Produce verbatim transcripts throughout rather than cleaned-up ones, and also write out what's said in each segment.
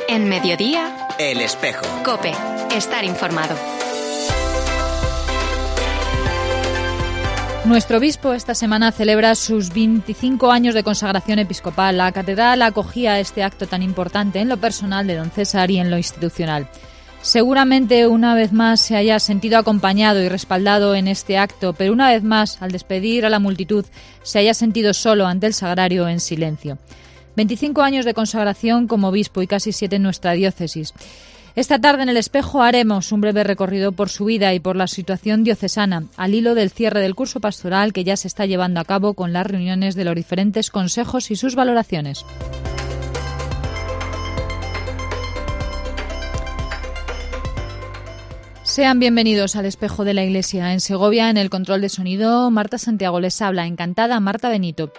En Mediodía, El Espejo. COPE. Estar informado. Nuestro obispo esta semana celebra sus veinticinco años de consagración episcopal. La catedral acogía este acto tan importante en lo personal de don César y en lo institucional. Seguramente una vez más se haya sentido acompañado y respaldado en este acto, pero una vez más, al despedir a la multitud, se haya sentido solo ante el sagrario en silencio. veinticinco años de consagración como obispo y casi siete en nuestra diócesis. Esta tarde en El Espejo haremos un breve recorrido por su vida y por la situación diocesana, al hilo del cierre del curso pastoral que ya se está llevando a cabo con las reuniones de los diferentes consejos y sus valoraciones. Sean bienvenidos al Espejo de la Iglesia. En Segovia, en el control de sonido, Marta Santiago les habla. Encantada, Marta Benito.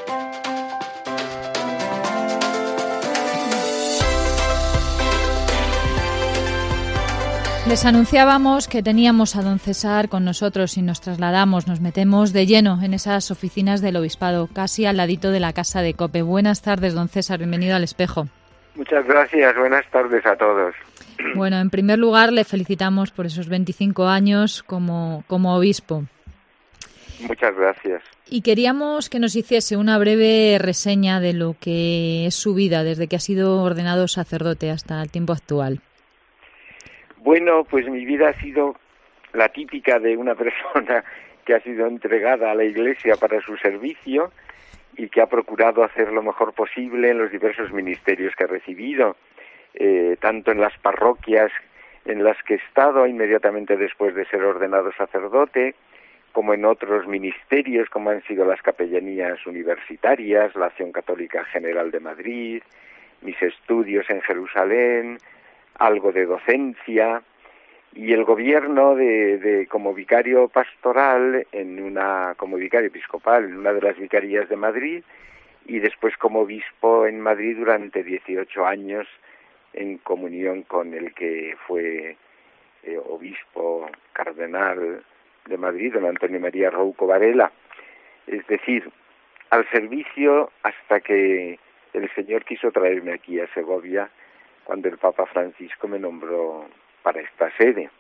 Les anunciábamos que teníamos a don César con nosotros y nos trasladamos, nos metemos de lleno en esas oficinas del obispado, casi al ladito de la casa de COPE. Buenas tardes, don César, bienvenido al Espejo. Muchas gracias, buenas tardes a todos. Bueno, en primer lugar le felicitamos por esos veinticinco años como, como obispo. Muchas gracias. Y queríamos que nos hiciese una breve reseña de lo que es su vida desde que ha sido ordenado sacerdote hasta el tiempo actual. Bueno, pues mi vida ha sido la típica de una persona que ha sido entregada a la Iglesia para su servicio y que ha procurado hacer lo mejor posible en los diversos ministerios que ha recibido, eh, tanto en las parroquias en las que he estado inmediatamente después de ser ordenado sacerdote, como en otros ministerios como han sido las capellanías universitarias, la Acción Católica General de Madrid, mis estudios en Jerusalén, algo de docencia y el gobierno de, de como vicario pastoral en una como vicario episcopal en una de las vicarías de Madrid y después como obispo en Madrid durante dieciocho años en comunión con el que fue eh, obispo cardenal de Madrid, don Antonio María Rouco Varela, es decir, al servicio hasta que el Señor quiso traerme aquí a Segovia cuando el Papa Francisco me nombró para esta sede.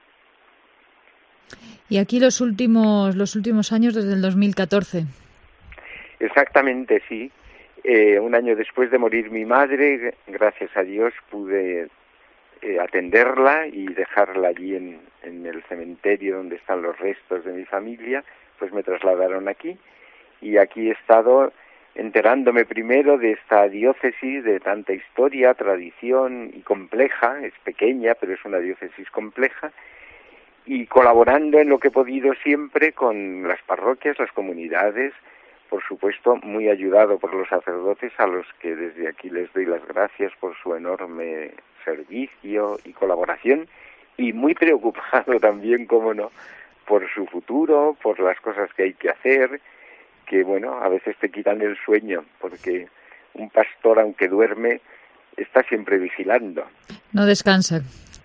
Y aquí los últimos los últimos años desde el dos mil catorce. Exactamente, sí. Eh, un año después de morir mi madre, gracias a Dios pude eh, atenderla y dejarla allí en, en el cementerio donde están los restos de mi familia, pues me trasladaron aquí y aquí he estado enterándome primero de esta diócesis de tanta historia, tradición y compleja, es pequeña pero es una diócesis compleja, y colaborando en lo que he podido siempre con las parroquias, las comunidades, por supuesto muy ayudado por los sacerdotes a los que desde aquí les doy las gracias por su enorme servicio y colaboración, y muy preocupado también, cómo no, por su futuro, por las cosas que hay que hacer, que bueno, a veces te quitan el sueño, porque un pastor, aunque duerme, está siempre vigilando. No descansa.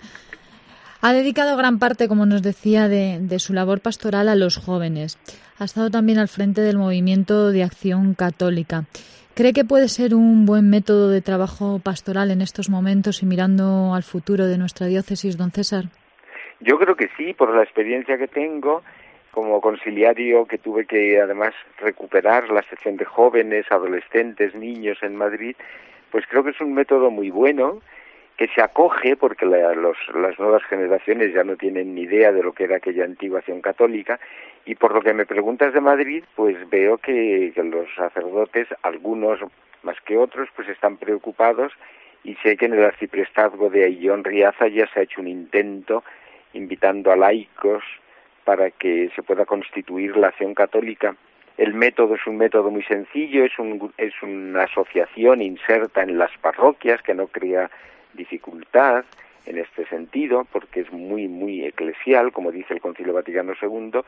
Ha dedicado gran parte, como nos decía, de, de su labor pastoral a los jóvenes. Ha estado también al frente del movimiento de Acción Católica. ¿Cree que puede ser un buen método de trabajo pastoral en estos momentos y mirando al futuro de nuestra diócesis, don César? Yo creo que sí, por la experiencia que tengo como conciliario, que tuve que además recuperar la sección de jóvenes, adolescentes, niños en Madrid, pues creo que es un método muy bueno, que se acoge porque la, los, las nuevas generaciones ya no tienen ni idea de lo que era aquella antigua Acción Católica, y por lo que me preguntas de Madrid, pues veo que, que los sacerdotes, algunos más que otros, pues están preocupados, y sé que en el arciprestazgo de Ayllón Riaza ya se ha hecho un intento invitando a laicos para que se pueda constituir la Acción Católica. El método es un método muy sencillo, es, un, es una asociación inserta en las parroquias que no crea dificultad en este sentido, porque es muy, muy eclesial, como dice el Concilio Vaticano segundo,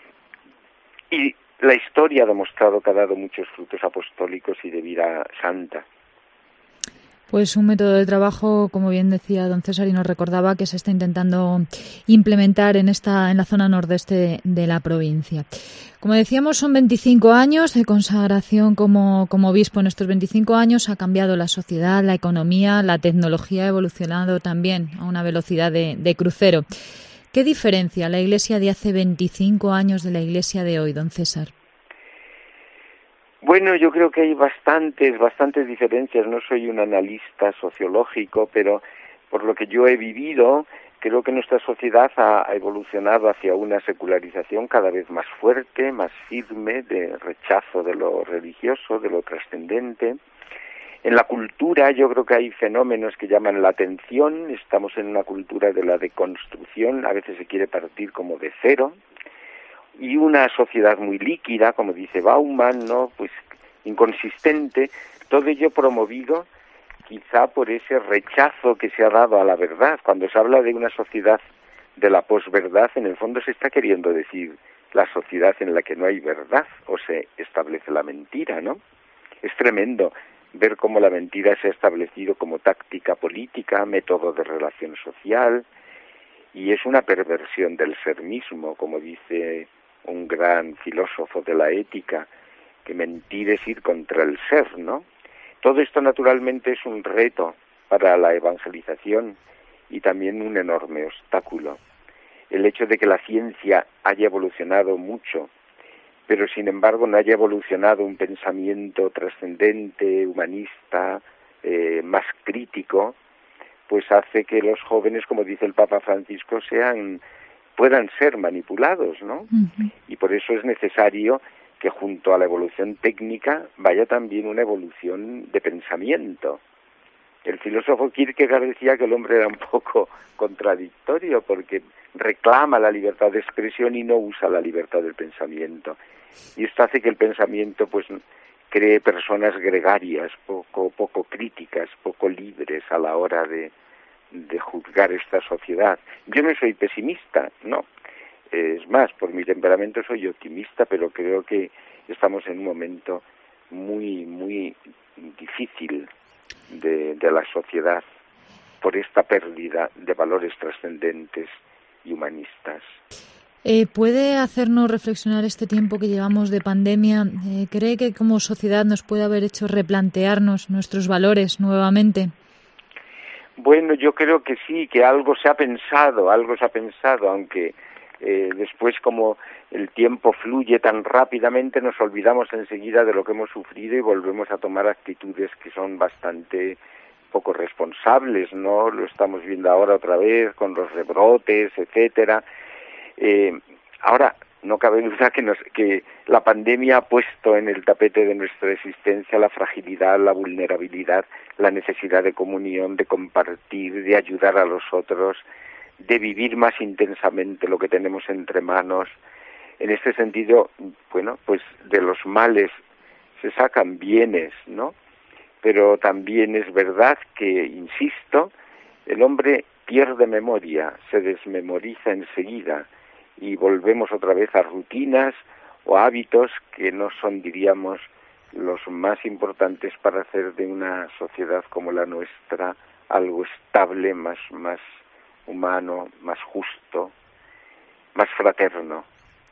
y la historia ha demostrado que ha dado muchos frutos apostólicos y de vida santa. Pues un método de trabajo, como bien decía don César y nos recordaba, que se está intentando implementar en esta en la zona nordeste de la provincia. Como decíamos, son veinticinco años de consagración como, como obispo. En estos veinticinco años ha cambiado la sociedad, la economía, la tecnología ha evolucionado también a una velocidad de, de crucero. ¿Qué diferencia la Iglesia de hace veinticinco años de la Iglesia de hoy, don César? Bueno, yo creo que hay bastantes, bastantes diferencias. No soy un analista sociológico, pero por lo que yo he vivido, creo que nuestra sociedad ha evolucionado hacia una secularización cada vez más fuerte, más firme, de rechazo de lo religioso, de lo trascendente. En la cultura yo creo que hay fenómenos que llaman la atención. Estamos en una cultura de la deconstrucción, a veces se quiere partir como de cero. Y una sociedad muy líquida, como dice Bauman, ¿no? Pues inconsistente, todo ello promovido quizá por ese rechazo que se ha dado a la verdad. Cuando se habla de una sociedad de la posverdad, en el fondo se está queriendo decir la sociedad en la que no hay verdad o se establece la mentira, ¿no? Es tremendo ver cómo la mentira se ha establecido como táctica política, método de relación social, y es una perversión del ser mismo, como dice un gran filósofo de la ética, que mentir es ir contra el ser, ¿no? Todo esto naturalmente es un reto para la evangelización y también un enorme obstáculo. El hecho de que la ciencia haya evolucionado mucho, pero sin embargo no haya evolucionado un pensamiento trascendente, humanista, eh, más crítico, pues hace que los jóvenes, como dice el Papa Francisco, sean puedan ser manipulados, ¿no? Uh-huh. Y por eso es necesario que junto a la evolución técnica vaya también una evolución de pensamiento. El filósofo Kierkegaard decía que el hombre era un poco contradictorio porque reclama la libertad de expresión y no usa la libertad del pensamiento. Y esto hace que el pensamiento pues cree personas gregarias, poco poco críticas, poco libres a la hora de de juzgar esta sociedad. Yo no soy pesimista, no. Es más, por mi temperamento soy optimista, pero creo que estamos en un momento muy, muy difícil de, de la sociedad por esta pérdida de valores trascendentes y humanistas. Eh, ¿Puede hacernos reflexionar este tiempo que llevamos de pandemia? Eh, ¿Cree que como sociedad nos puede haber hecho replantearnos nuestros valores nuevamente? Bueno, yo creo que sí, que algo se ha pensado, algo se ha pensado, aunque eh, después como el tiempo fluye tan rápidamente nos olvidamos enseguida de lo que hemos sufrido y volvemos a tomar actitudes que son bastante poco responsables, ¿no? Lo estamos viendo ahora otra vez con los rebrotes, etcétera. Eh, ahora, no cabe duda que, nos, que la pandemia ha puesto en el tapete de nuestra existencia la fragilidad, la vulnerabilidad, la necesidad de comunión, de compartir, de ayudar a los otros, de vivir más intensamente lo que tenemos entre manos. En este sentido, bueno, pues de los males se sacan bienes, ¿no? Pero también es verdad que, insisto, el hombre pierde memoria, se desmemoriza enseguida, y volvemos otra vez a rutinas o hábitos que no son, diríamos, los más importantes para hacer de una sociedad como la nuestra algo estable, más, más humano, más justo, más fraterno.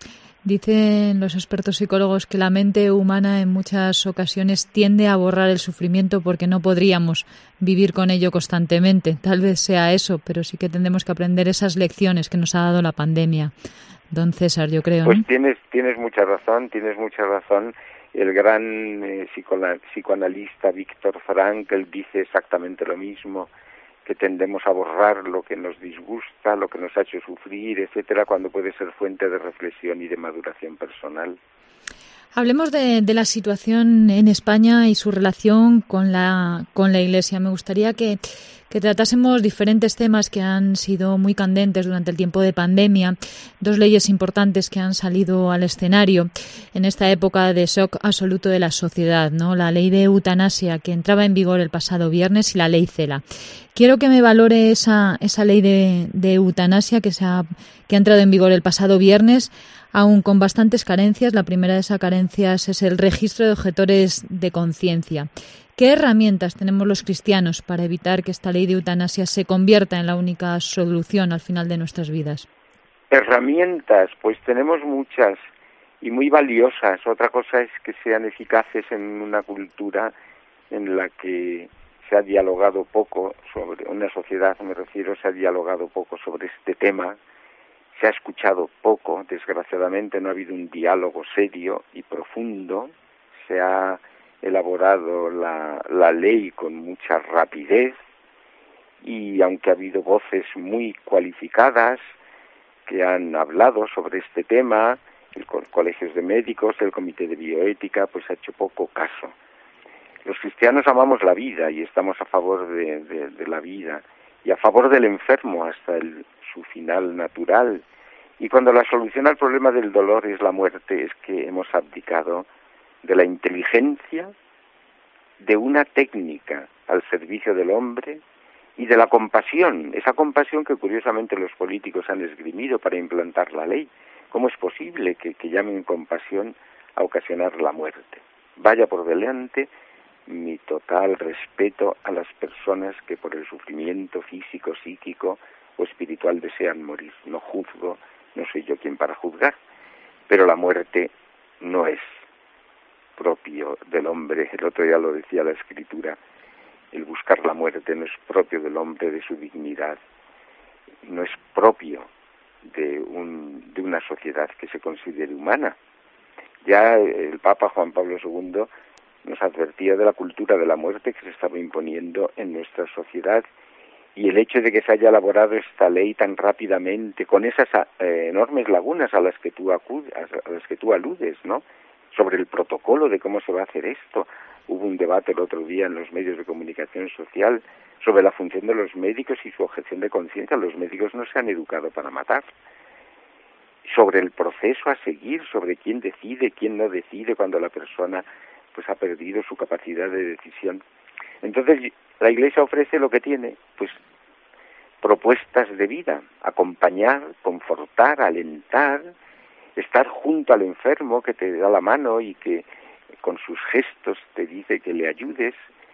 Dicen los expertos psicólogos que la mente humana en muchas ocasiones tiende a borrar el sufrimiento porque no podríamos vivir con ello constantemente. Tal vez sea eso, pero sí que tendremos que aprender esas lecciones que nos ha dado la pandemia. Don César, yo creo, ¿no? Pues tienes, tienes mucha razón, tienes mucha razón. El gran eh, psicoanalista Viktor Frankl dice exactamente lo mismo, que tendemos a borrar lo que nos disgusta, lo que nos ha hecho sufrir, etcétera, cuando puede ser fuente de reflexión y de maduración personal. Hablemos de, de la situación en España y su relación con la con la Iglesia. Me gustaría que, que tratásemos diferentes temas que han sido muy candentes durante el tiempo de pandemia, dos leyes importantes que han salido al escenario en esta época de shock absoluto de la sociedad, ¿no? La ley de eutanasia que entraba en vigor el pasado viernes y la ley CELA. Quiero que me valore esa esa ley de, de eutanasia que se ha que ha entrado en vigor el pasado viernes. aún con bastantes carencias. La primera de esas carencias es el registro de objetores de conciencia. ¿Qué herramientas tenemos los cristianos para evitar que esta ley de eutanasia se convierta en la única solución al final de nuestras vidas? Herramientas, pues tenemos muchas y muy valiosas. Otra cosa es que sean eficaces en una cultura en la que se ha dialogado poco sobre, una sociedad, me refiero, se ha dialogado poco sobre este tema, se ha escuchado poco, desgraciadamente no ha habido un diálogo serio y profundo, se ha elaborado la, la ley con mucha rapidez y aunque ha habido voces muy cualificadas que han hablado sobre este tema, el co- colegios de médicos, el comité de bioética, pues ha hecho poco caso. Los cristianos amamos la vida y estamos a favor de, de, de la vida y a favor del enfermo hasta el, su final natural. Y cuando la solución al problema del dolor es la muerte, es que hemos abdicado de la inteligencia, de una técnica al servicio del hombre y de la compasión, esa compasión que curiosamente los políticos han esgrimido para implantar la ley. ¿Cómo es posible que, que llamen compasión a ocasionar la muerte? Vaya por delante mi total respeto a las personas que por el sufrimiento físico, psíquico o espiritual desean morir. No juzgo, no soy yo quien para juzgar, pero la muerte no es propio del hombre. El otro día lo decía la Escritura, el buscar la muerte no es propio del hombre, de su dignidad, no es propio de, un, de una sociedad que se considere humana. Ya el Papa Juan Pablo segundo nos advertía de la cultura de la muerte que se estaba imponiendo en nuestra sociedad y el hecho de que se haya elaborado esta ley tan rápidamente, con esas eh, enormes lagunas a las que tú acudes, a las que tú aludes, ¿no? Sobre el protocolo de cómo se va a hacer esto. Hubo un debate el otro día en los medios de comunicación social sobre la función de los médicos y su objeción de conciencia. Los médicos no se han educado para matar. Sobre el proceso a seguir, sobre quién decide, quién no decide cuando la persona pues ha perdido su capacidad de decisión. Entonces la Iglesia ofrece lo que tiene, pues propuestas de vida, acompañar, confortar, alentar, estar junto al enfermo que te da la mano y que con sus gestos te dice que le ayudes,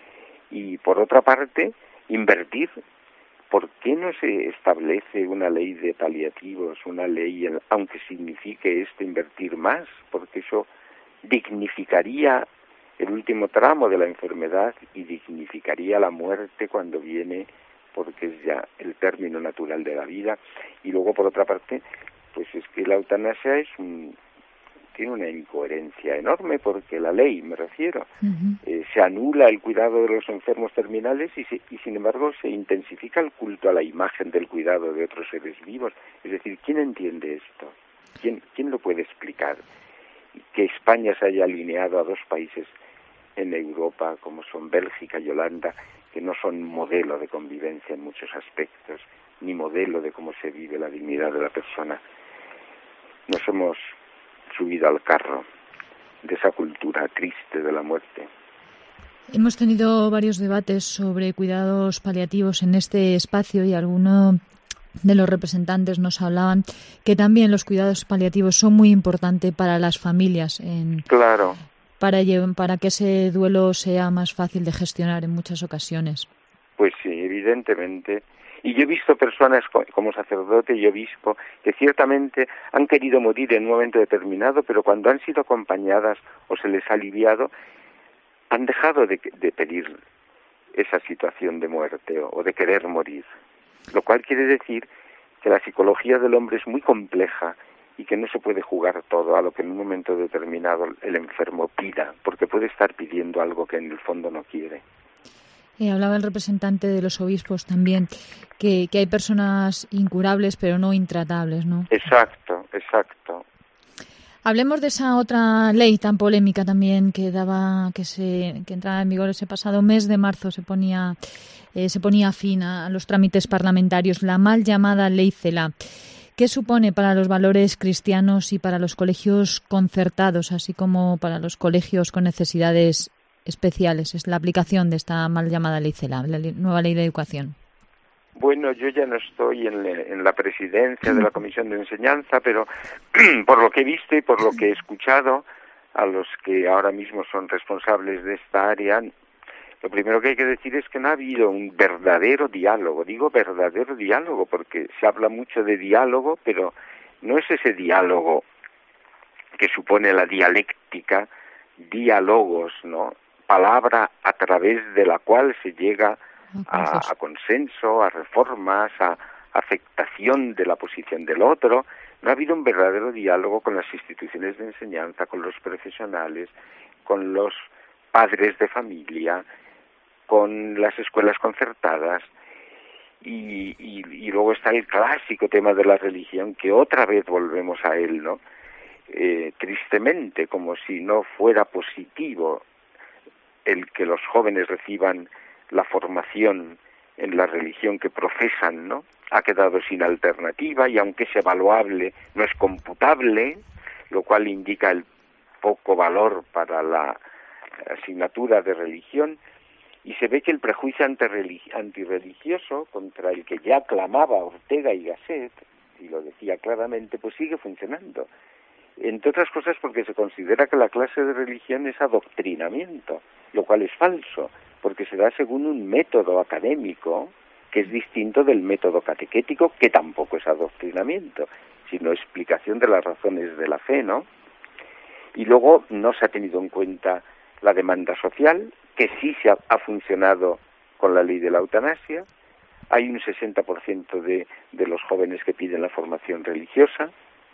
y por otra parte invertir. ¿Por qué no se establece una ley de paliativos, una ley, aunque signifique esto invertir más? Porque eso dignificaría el último tramo de la enfermedad y dignificaría la muerte cuando viene, porque es ya el término natural de la vida. Y luego, por otra parte, pues es que la eutanasia es un, tiene una incoherencia enorme, porque la ley, me refiero, uh-huh. eh, se anula el cuidado de los enfermos terminales y, se, y sin embargo se intensifica el culto a la imagen del cuidado de otros seres vivos. Es decir, ¿quién entiende esto? ¿Quién, quién lo puede explicar? Que España se haya alineado a dos países en Europa, como son Bélgica y Holanda, que no son modelo de convivencia en muchos aspectos, ni modelo de cómo se vive la dignidad de la persona. Nos hemos subido al carro de esa cultura triste de la muerte. Hemos tenido varios debates sobre cuidados paliativos en este espacio y algunos de los representantes nos hablaban que también los cuidados paliativos son muy importantes para las familias. En, claro. Para, para que ese duelo sea más fácil de gestionar en muchas ocasiones. Pues sí, evidentemente. Y yo he visto personas como sacerdote y obispo que ciertamente han querido morir en un momento determinado, pero cuando han sido acompañadas o se les ha aliviado, han dejado de, de pedir esa situación de muerte o, o de querer morir. Lo cual quiere decir que la psicología del hombre es muy compleja y que no se puede jugar todo a lo que en un momento determinado el enfermo pida, porque puede estar pidiendo algo que en el fondo no quiere. Eh, hablaba el representante de los obispos también, que, que hay personas incurables pero no intratables, ¿no? Exacto, exacto. Hablemos de esa otra ley tan polémica también que daba, que se, que entraba en vigor ese pasado mes de marzo, se ponía, eh, se ponía fin a, a los trámites parlamentarios, la mal llamada Ley Celaá. ¿Qué supone para los valores cristianos y para los colegios concertados, así como para los colegios con necesidades especiales? Es la aplicación de esta mal llamada Ley Celaá, la nueva Ley de Educación. Bueno, yo ya no estoy en, en la presidencia de la Comisión de Enseñanza, pero por lo que he visto y por lo que he escuchado a los que ahora mismo son responsables de esta área, lo primero que hay que decir es que no ha habido un verdadero diálogo. Digo verdadero diálogo porque se habla mucho de diálogo, pero no es ese diálogo que supone la dialéctica, diálogos, ¿no? Palabra a través de la cual se llega a, a consenso, a reformas, a aceptación de la posición del otro. No ha habido un verdadero diálogo con las instituciones de enseñanza, con los profesionales, con los padres de familia, con las escuelas concertadas. Y, y, y luego está el clásico tema de la religión, que otra vez volvemos a él, ¿no? Eh, tristemente, como si no fuera positivo el que los jóvenes reciban la formación en la religión que profesan, ¿no? Ha quedado sin alternativa y aunque es evaluable, no es computable, lo cual indica el poco valor para la asignatura de religión, y se ve que el prejuicio antirreligioso contra el que ya clamaba Ortega y Gasset, y lo decía claramente, pues sigue funcionando. Entre otras cosas porque se considera que la clase de religión es adoctrinamiento, lo cual es falso, porque se da según un método académico que es distinto del método catequético, que tampoco es adoctrinamiento, sino explicación de las razones de la fe, ¿no? Y luego no se ha tenido en cuenta la demanda social, que sí se ha, ha funcionado con la ley de la eutanasia. Hay un sesenta por ciento de, de los jóvenes que piden la formación religiosa.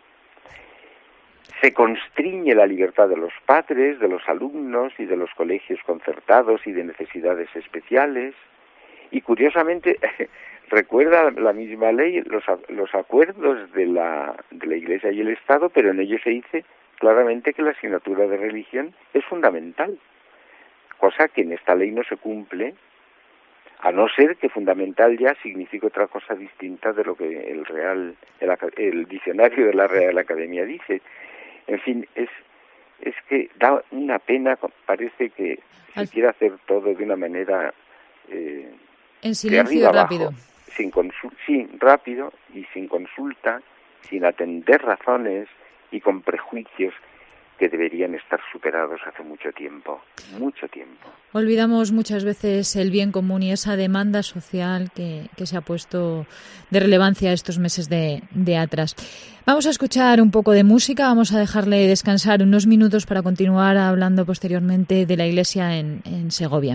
Se constriñe la libertad de los padres, de los alumnos y de los colegios concertados y de necesidades especiales. Y curiosamente, recuerda la misma ley los, los acuerdos de la, de la Iglesia y el Estado, pero en ellos se dice claramente que la asignatura de religión es fundamental, cosa que en esta ley no se cumple, a no ser que fundamental ya signifique otra cosa distinta de lo que el Real, el, el diccionario de la Real Academia dice. En fin, es es que da una pena, parece que se quiere hacer todo de una manera eh, en silencio y rápido, sin consul- sí, rápido y sin consulta, sin atender razones y con prejuicios que deberían estar superados hace mucho tiempo, mucho tiempo. Olvidamos muchas veces el bien común y esa demanda social que, que se ha puesto de relevancia estos meses de, de atrás. Vamos a escuchar un poco de música, vamos a dejarle descansar unos minutos para continuar hablando posteriormente de la Iglesia en, en Segovia.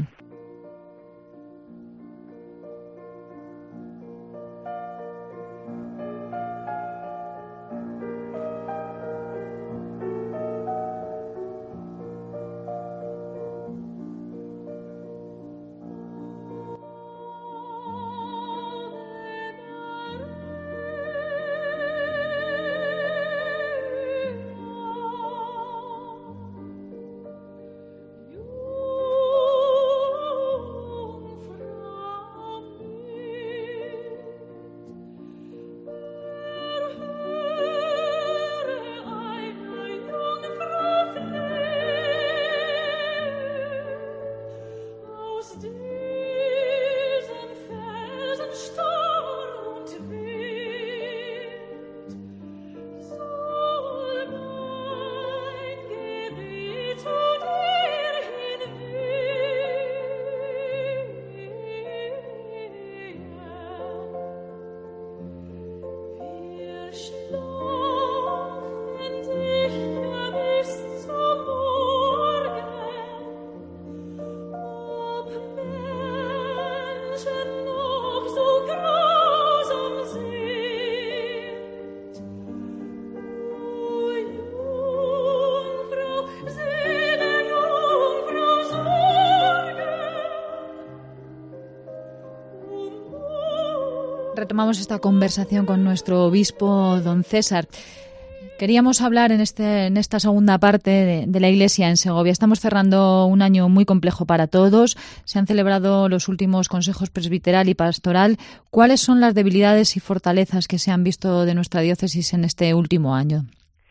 Retomamos esta conversación con nuestro obispo, don César. Queríamos hablar en, este, en esta segunda parte de, de la Iglesia en Segovia. Estamos cerrando un año muy complejo para todos. Se han celebrado los últimos consejos presbiteral y pastoral. ¿Cuáles son las debilidades y fortalezas que se han visto de nuestra diócesis en este último año?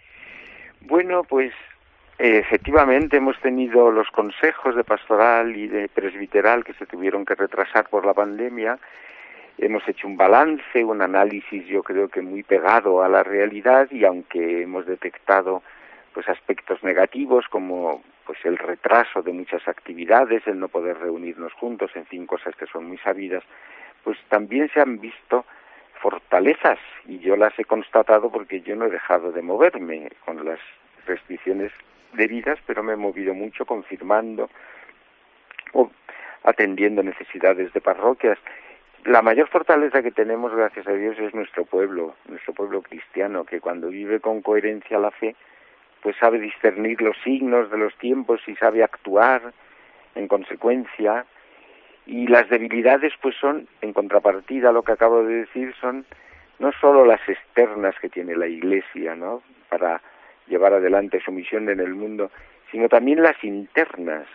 Bueno, pues eh, efectivamente hemos tenido los consejos de pastoral y de presbiteral que se tuvieron que retrasar por la pandemia. hemos hecho un balance, un análisis yo creo que muy pegado a la realidad, y aunque hemos detectado pues aspectos negativos como pues el retraso de muchas actividades, el no poder reunirnos juntos, en fin, cosas que son muy sabidas, pues también se han visto fortalezas, y yo las he constatado porque yo no he dejado de moverme con las restricciones debidas, pero me he movido mucho confirmando o atendiendo necesidades de parroquias. La mayor fortaleza que tenemos, gracias a Dios, es nuestro pueblo, nuestro pueblo cristiano, que cuando vive con coherencia la fe, pues sabe discernir los signos de los tiempos y sabe actuar en consecuencia. Y las debilidades, pues son, en contrapartida a lo que acabo de decir, son no solo las externas que tiene la Iglesia, ¿no?, para llevar adelante su misión en el mundo, sino también las internas,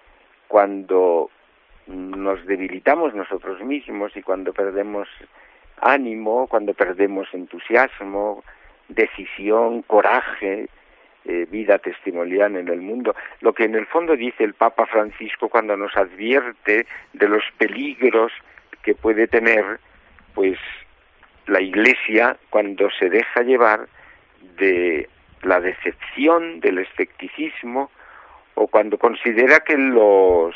cuando nos debilitamos nosotros mismos y cuando perdemos ánimo, cuando perdemos entusiasmo, decisión, coraje, eh, vida testimonial en el mundo. Lo que en el fondo dice el Papa Francisco cuando nos advierte de los peligros que puede tener pues la Iglesia cuando se deja llevar de la decepción, del escepticismo, o cuando considera que los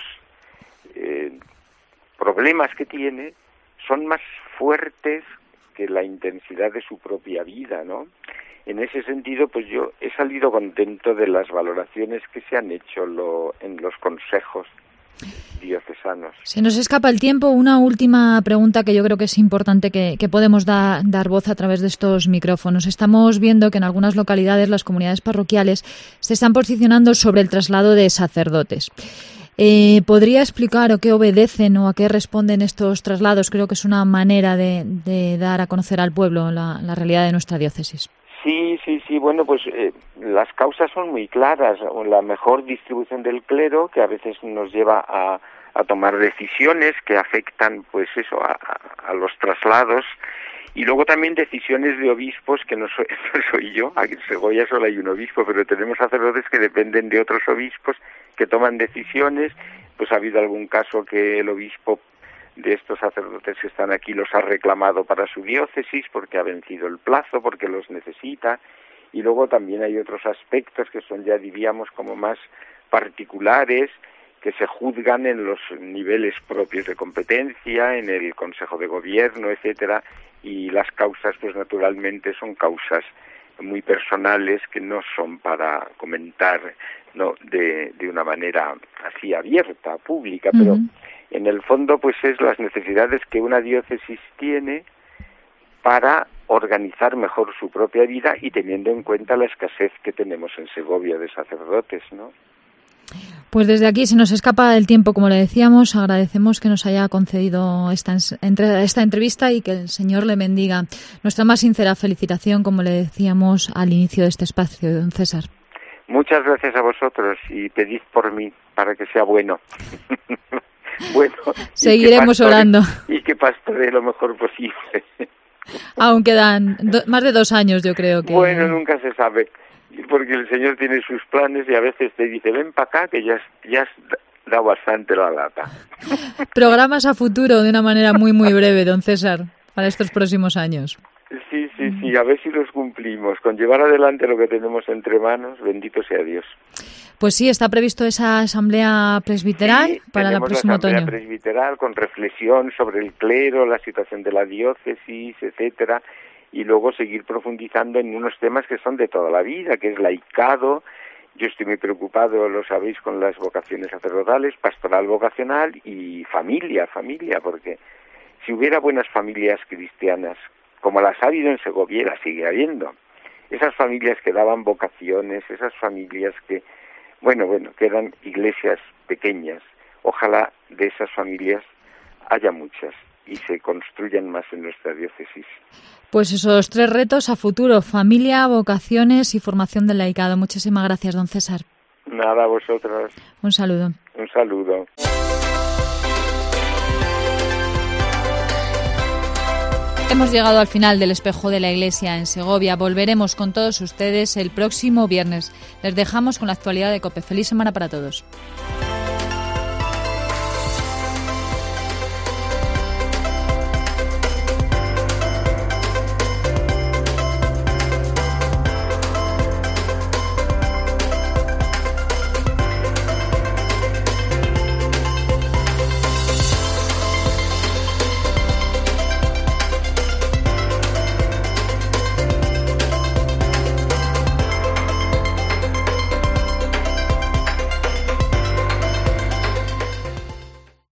eh, problemas que tiene son más fuertes que la intensidad de su propia vida, ¿no? En ese sentido, pues yo he salido contento de las valoraciones que se han hecho lo, en los consejos diocesanos. Se nos escapa el tiempo. Una última pregunta que yo creo que es importante que, que podemos da, dar voz a través de estos micrófonos. Estamos viendo que en algunas localidades las comunidades parroquiales se están posicionando sobre el traslado de sacerdotes. Eh, ¿Podría explicar o qué obedecen o a qué responden estos traslados? Creo que es una manera de, de dar a conocer al pueblo la, la realidad de nuestra diócesis. Sí, sí, sí. Bueno, pues eh, las causas son muy claras. La mejor distribución del clero, que a veces nos lleva a, a tomar decisiones que afectan, pues eso, a, a los traslados. Y luego también decisiones de obispos, que no soy, no soy yo. Aquí en Segovia solo hay un obispo, pero tenemos sacerdotes que dependen de otros obispos que toman decisiones. Pues ha habido algún caso que el obispo de estos sacerdotes que están aquí los ha reclamado para su diócesis porque ha vencido el plazo, porque los necesita. Y luego también hay otros aspectos que son ya, diríamos, como más particulares, que se juzgan en los niveles propios de competencia, en el Consejo de Gobierno, etcétera, y las causas, pues naturalmente son causas muy personales que no son para comentar, no de, de una manera así abierta, pública, uh-huh. Pero en el fondo pues es las necesidades que una diócesis tiene para organizar mejor su propia vida y teniendo en cuenta la escasez que tenemos en Segovia de sacerdotes, ¿no? Pues desde aquí se nos escapa el tiempo, como le decíamos. Agradecemos que nos haya concedido esta, esta entrevista y que el Señor le bendiga. Nuestra más sincera felicitación, como le decíamos al inicio de este espacio, don César. Muchas gracias a vosotros y pedid por mí para que sea bueno. Bueno, seguiremos y pastore, orando. Y que pastoree lo mejor posible. Aún quedan do, más de dos años, yo creo que... Bueno, nunca se sabe. Porque el Señor tiene sus planes y a veces te dice, ven para acá, que ya, ya has dado bastante la lata. Programas a futuro de una manera muy, muy breve, don César, para estos próximos años. Sí, sí, sí, a ver si los cumplimos. Con llevar adelante lo que tenemos entre manos, bendito sea Dios. Pues sí, está previsto esa asamblea presbiteral sí, para el próximo la asamblea otoño. Presbiteral con reflexión sobre el clero, la situación de la diócesis, etcétera. Y luego seguir profundizando en unos temas que son de toda la vida, que es laicado. Yo estoy muy preocupado, lo sabéis, con las vocaciones sacerdotales, pastoral vocacional y familia, familia, porque si hubiera buenas familias cristianas, como las ha habido en Segovia, las sigue habiendo, esas familias que daban vocaciones, esas familias que, bueno, bueno, que eran iglesias pequeñas, ojalá de esas familias haya muchas y se construyan más en nuestra diócesis. Pues esos tres retos a futuro: familia, vocaciones y formación del laicado. Muchísimas gracias, don César. Nada, a vosotros. Un saludo. Un saludo. Hemos llegado al final del Espejo de la Iglesia en Segovia. Volveremos con todos ustedes el próximo viernes. Les dejamos con la actualidad de COPE. Feliz semana para todos.